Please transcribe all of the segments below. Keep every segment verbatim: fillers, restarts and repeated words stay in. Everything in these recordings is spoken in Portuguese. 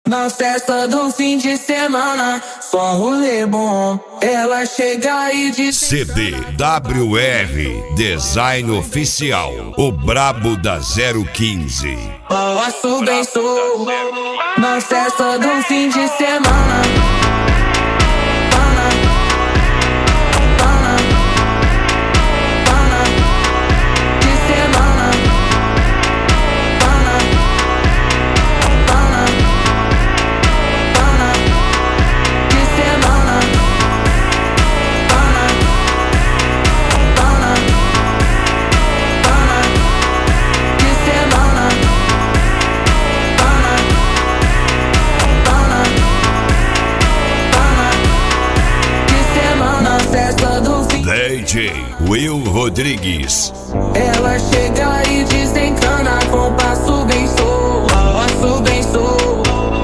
Na festa do fim de semana, só rolê bom. Ela chega e diz: C D W R Design Oficial, o brabo da zero quinze. Posso bem sou. Na festa do fim de semana. D J Will Rodrigues. Ela chega e desencana com passo bem sou, passo bem sou.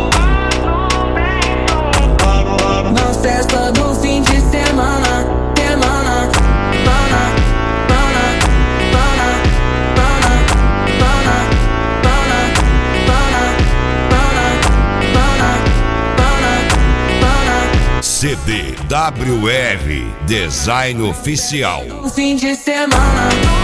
Na festa do fim de semana, semana, pana, pana, pana, pana, pana, pana, pana, pana, pana, pana. C D W R Design Oficial. Fim de semana.